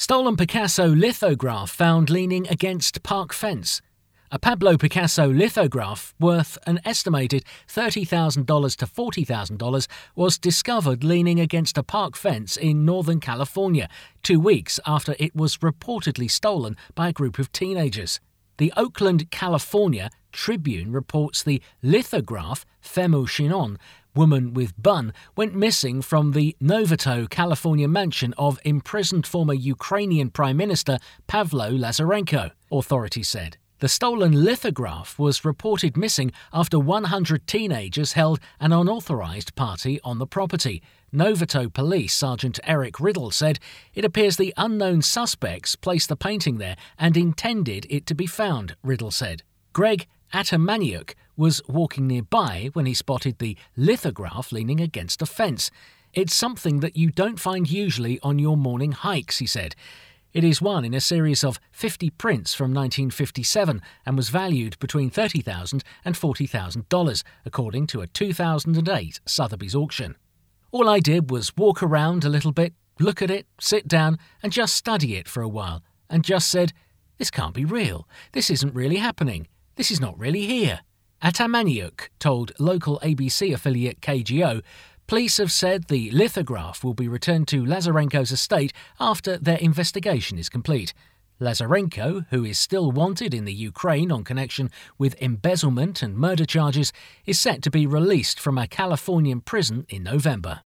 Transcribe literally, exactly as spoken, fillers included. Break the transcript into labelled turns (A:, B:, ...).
A: Stolen Picasso lithograph found leaning against park fence. A Pablo Picasso lithograph worth an estimated thirty thousand dollars to forty thousand dollars was discovered leaning against a park fence in Northern California, two weeks after it was reportedly stolen by a group of teenagers. The Oakland, California Tribune reports the lithograph, Femme Chinon, Woman with Bun, went missing from the Novato, California mansion of imprisoned former Ukrainian Prime Minister Pavlo Lazarenko, authorities said. The stolen lithograph was reported missing after one hundred teenagers held an unauthorized party on the property. Novato Police Sergeant Eric Riddle said it appears the unknown suspects placed the painting there and intended it to be found, Riddle said. Greg Atamaniuk was walking nearby when he spotted the lithograph leaning against a fence. It's something that you don't find usually on your morning hikes, he said. It is one in a series of fifty prints from nineteen fifty-seven and was valued between thirty thousand dollars and forty thousand dollars, according to a two thousand eight Sotheby's auction. All I did was walk around a little bit, look at it, sit down, and just study it for a while, and just said, this can't be real. This isn't really happening. This is not really here. Atamaniuk told local A B C affiliate K G O, police have said the lithograph will be returned to Lazarenko's estate after their investigation is complete. Lazarenko, who is still wanted in the Ukraine on connection with embezzlement and murder charges, is set to be released from a Californian prison in November.